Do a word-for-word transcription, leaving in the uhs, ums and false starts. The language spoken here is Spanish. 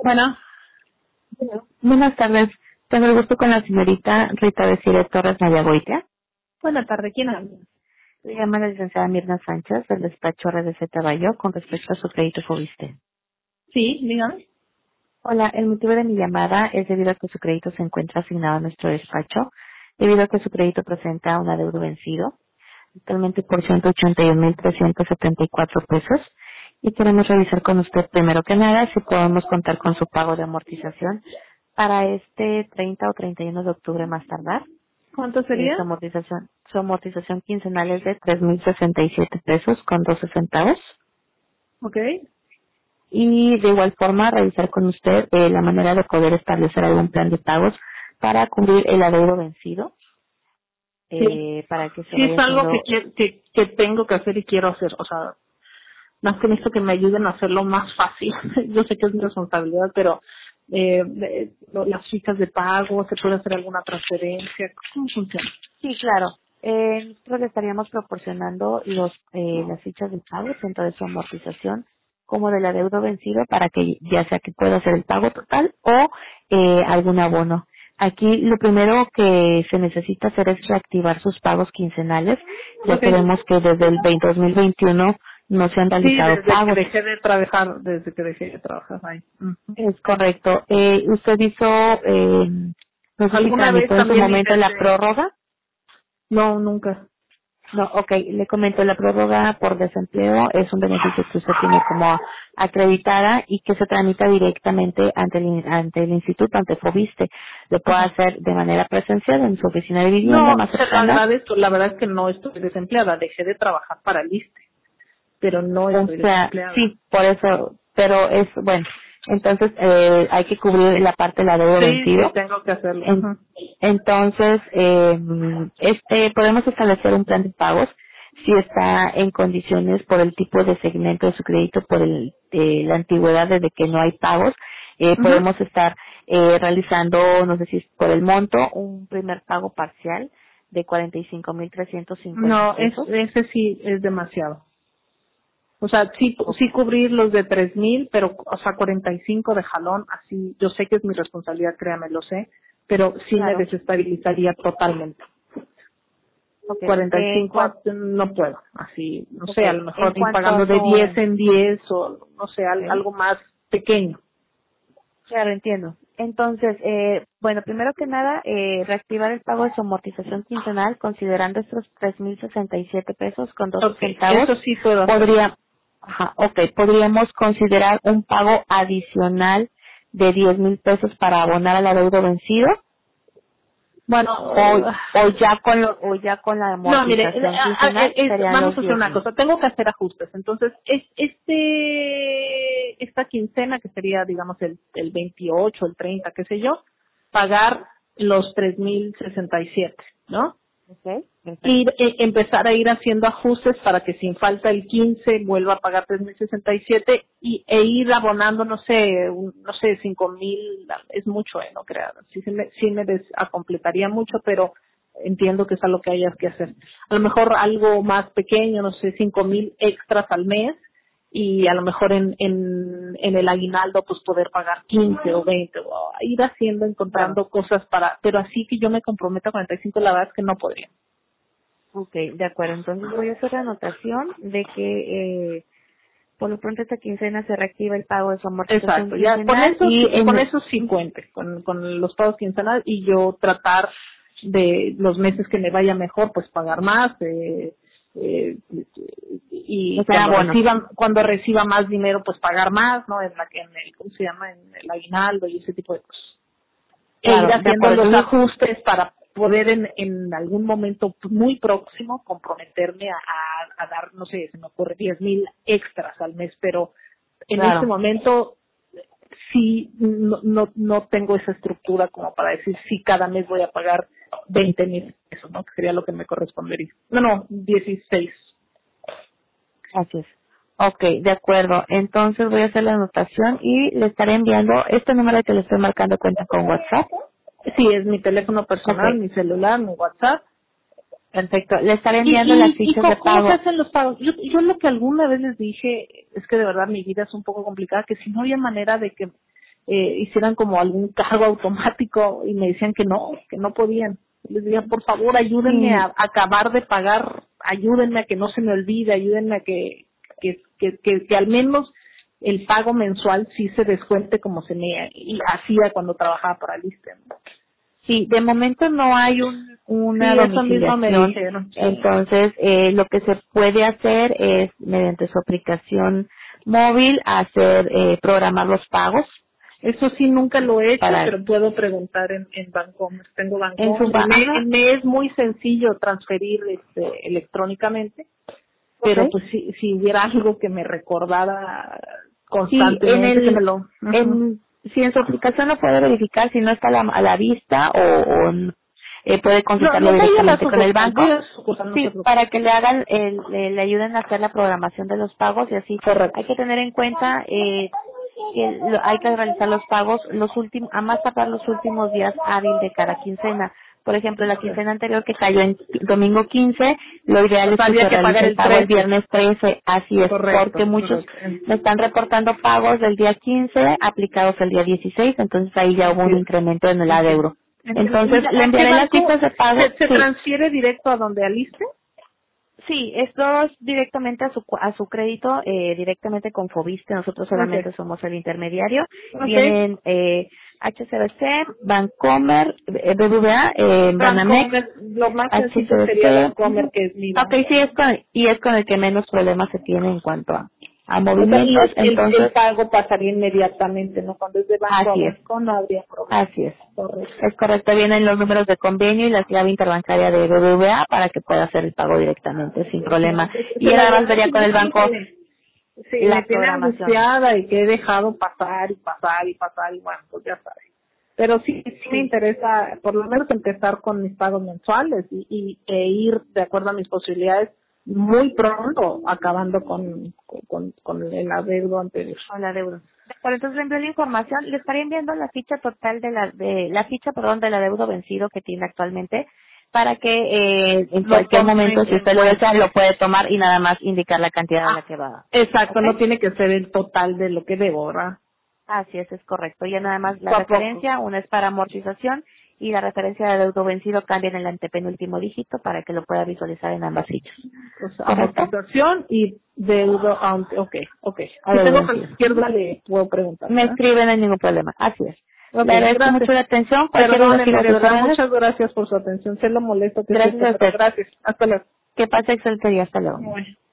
Bueno, Buenas tardes. Tengo el gusto con la señorita Rita Desiree Torres Mayagoitia. buena tarde, ¿quién habla? Le llama la licenciada Mirna Sánchez del despacho R D Z Bayo con respecto a su crédito Fobiste. Sí, dígame. Hola, el motivo de mi llamada es debido a que su crédito se encuentra asignado a nuestro despacho, debido a que su crédito presenta un adeudo vencido, actualmente por ciento ochenta y un mil trescientos setenta y cuatro pesos, y queremos revisar con usted primero que nada si podemos contar con su pago de amortización para este treinta o treinta y uno de octubre más tardar. ¿Cuánto Eh, sería? su amortización, su amortización quincenal es de tres mil sesenta y siete pesos con doce centavos. Ok. Y de igual forma revisar con usted eh, la manera de poder establecer algún plan de pagos para cubrir el adeudo vencido, Sí. eh, para que se Sí, es vaya algo que, haciendo. quie- que, que tengo que hacer y quiero hacer. O sea, más que esto que me ayuden a hacerlo más fácil. Yo sé que es mi responsabilidad, pero eh, de- lo- las fichas de pago, ¿se puede hacer alguna transferencia? ¿Cómo funciona? Sí, claro. Eh, nosotros le estaríamos proporcionando los eh, las fichas de pago, tanto de su amortización como del adeudo vencido, para que ya sea que pueda hacer el pago total o eh, algún abono. Aquí lo primero que se necesita hacer es reactivar sus pagos quincenales, ya Ok. que vemos que desde el dos mil veintiuno no se han Sí, realizado desde que pagos. dejé de trabajar, desde que dejé de trabajar ahí. Ujú. Es correcto. Eh, usted hizo, eh, no sé si ¿Alguna vez tramitó en su también momento la intenté? prórroga. No, nunca. No, ok, le comento, la prórroga por desempleo es un beneficio que usted tiene como acreditada y que se tramita directamente ante el, ante el instituto, ante Fobiste. Lo puede Ajá. hacer de manera presencial en su oficina de vivienda No, más se lo cercana. agradezco. La verdad es que no estoy desempleada. Dejé de trabajar para el ISSSTE, pero no O estoy sea, desempleada. sí, por eso, pero es, bueno, entonces eh, hay que cubrir la parte del adeudo Sí, sí, vencido. tengo que hacerlo. En- Ajá. entonces, eh, este, podemos establecer un plan de pagos si está en condiciones por el tipo de segmento de su crédito, por el, eh, la antigüedad desde que no hay pagos. Eh, Ajá. podemos estar eh, realizando, no sé si es por el monto, un primer pago parcial de cuarenta y cinco mil trescientos cincuenta No, es, pesos. ese sí es demasiado. O sea, sí, sí cubrir los de tres mil, pero, o sea, cuarenta y cinco de jalón, así, yo sé que es mi responsabilidad, créame, lo sé, pero sí me Claro. desestabilizaría totalmente. Ok. cuarenta y En, cinco cuan- no puedo, así, no sé, a lo okay. En mejor ir cuanto a pagando de diez su... en diez o, no sé, al- Okay. algo más pequeño. Claro, entiendo. Entonces, eh, bueno, primero que nada, eh, reactivar el pago de su amortización quincenal considerando estos tres mil sesenta y siete pesos con doce Ok, centavos. eso sí puedo hacerlo. Podría, ajá, ok, podríamos considerar un pago adicional de diez mil pesos para abonar al adeudo vencido Bueno, o, eh, o ya con lo, o ya con la no, mire, eh, amortización a- a- quincenal es- serían vamos los a hacer diez una mil. cosa, tengo que hacer ajustes. Entonces, es, este, esta quincena, que sería, digamos, el, el veintiocho, el treinta, qué sé yo, pagar los tres mil sesenta y siete, ¿no? Ok, perfecto. Ir, e- empezar a ir haciendo ajustes para que sin falta el quince vuelva a pagar tres mil sesenta y siete y e ir abonando, no sé, un- no sé, cinco mil, es mucho, eh, no creas, sí, sí me, sí me desacompletaría mucho, pero entiendo que es algo que hayas que hacer. A lo mejor algo más pequeño, no sé, cinco mil extras al mes y a lo mejor en, en, en el aguinaldo pues poder pagar quince o veinte o ir haciendo, Claro. encontrando cosas para, pero así que yo me comprometo a cuarenta y cinco, la verdad es que no podría. Ok, de acuerdo. Entonces voy a hacer la anotación de que eh, por lo pronto esta quincena se reactiva el pago de su amortización Exacto, ya con quincenal eso y sí, con en eso sí cuente, con, con los pagos quincenales y yo tratar de los meses que me vaya mejor pues pagar más eh, eh, o y sea, cuando abonos. reciba cuando reciba más dinero pues pagar más, no, en la que en el, ¿cómo se llama? En el aguinaldo y ese tipo de cosas, e ir Claro, de haciendo acuerdo. los Entonces, ajustes para poder en, en algún momento muy próximo comprometerme a, a, a dar, no sé, se me ocurre diez mil extras al mes, pero en este claro. momento sí no, no, no tengo esa estructura como para decir sí cada mes voy a pagar veinte mil pesos, ¿no? Que sería lo que me correspondería. No, no, dieciséis. Así es. Ok, de acuerdo. Entonces voy a hacer la anotación y le estaré enviando este número que le estoy marcando cuenta con WhatsApp. Sí, es mi teléfono Ok, personal, mi celular, mi WhatsApp. perfecto. Le estaré ¿Y, enviando las y, y fichas de cómo, cómo se pago. hacen los pagos? Yo, yo lo que alguna vez les dije es que de verdad mi vida es un poco complicada, que si no había manera de que eh, hicieran como algún cargo automático y me decían que no, que no podían. Les decía, por favor, ayúdenme Sí. a, a acabar de pagar, ayúdenme a que no se me olvide, ayúdenme a que, que, que, que, que al menos el pago mensual sí se descuente como se me y hacía cuando trabajaba para el ISSSTE, ¿no? Sí, de momento no hay un, una Sí, eso mismo me domiciliación, dijeron. Sí. entonces eh, lo que se puede hacer es mediante su aplicación móvil hacer eh, programar los pagos. Eso sí nunca lo he hecho, Para, pero puedo preguntar en, en Bancomer. Tengo en su Bancomer. Me, banco, me es muy sencillo transferir este, electrónicamente, pero okay. pues si, si hubiera algo que me recordara Sí, en constantemente, el, que me lo... Uh-huh. en, si en su aplicación lo puede verificar, si no está a la, a la vista o, o eh, puede consultarlo No, no voy a la directamente con el sucursal, banco. voy a la sucursal, no se Sí, preocupe. para que le hagan, el, le, le ayuden a hacer la programación de los pagos y así. Correcto. Hay que tener en cuenta eh, que lo- hay que realizar los pagos los últimos, a más tardar los últimos días hábiles de cada quincena. Por ejemplo, la quincena anterior que cayó en domingo quince, lo ideal O es sea, que había se que realice pagar el el pago el trece. viernes trece, así es, Correcto, porque muchos correcto. me están reportando pagos del día quince aplicados el día dieciséis, entonces ahí ya hubo un Sí. incremento en el adeudo. Entonces, ¿Y le a qué enviaré las banco citas de pago, se, se sí, transfiere directo a donde aliste? sí, esto es directamente a su cu- a su crédito, eh, directamente con Fobiste, nosotros Okay. solamente somos el intermediario. Okay. Vienen eh, H C B C, Bancomer, eh, B B V A, eh, Banamex, Bancomer, lo más sencillo sería H C B C. Bancomer, que es mi Ok, banco. sí, es con, y es con el que menos problemas se tiene en cuanto a, a O sea, y movimientos, el, el, el entonces, pago pasaría inmediatamente, ¿no? Cuando es de banco a así es. banco no habría problema. Así es. Correcto. Es correcto, vienen los números de convenio y la clave interbancaria de B B V A para que pueda hacer el pago directamente sin problema. Se, Y se él lo además vería agradezco con el mucho banco porque sí, me la tiene programación. angustiada y que he dejado pasar y pasar y pasar y bueno, pues ya sabes. Pero sí, sí me interesa por lo menos empezar con mis pagos mensuales y, y e ir de acuerdo a mis posibilidades muy pronto acabando con, con, con el adeudo anterior. Con la deuda. Por entonces le envío la información, le estaría enviando la ficha total de la, de la ficha, perdón, del adeudo vencido que tiene actualmente para que eh, en Lo cualquier tomen momento, si en usted lo cuenta. desea, lo puede tomar y nada más indicar la cantidad a la Ah, que va. exacto, ¿Ok? no tiene que ser el total de lo que debo, ¿verdad? Así es, es correcto. Ya nada más la Poco a poco. referencia, una es para amortización y la referencia de adeudo vencido cambia en el antepenúltimo dígito para que lo pueda visualizar en ambas fichas. Pues ¿Correcto? amortización y deudo, aunque, ok, ok. Si Adeudo tengo vencido. cualquier duda le puedo preguntar, Me ¿verdad? escriben, no hay ningún problema. Así es. Ok, Le agradezco gracias. mucho la atención. Cualquier duda sigo Perdóneme, a de sus verdad, órdenes. muchas gracias por su atención. Sé lo molesto que es Gracias esto, a pero usted. gracias. Hasta luego. Que pase excelente día. Hasta luego. Bueno.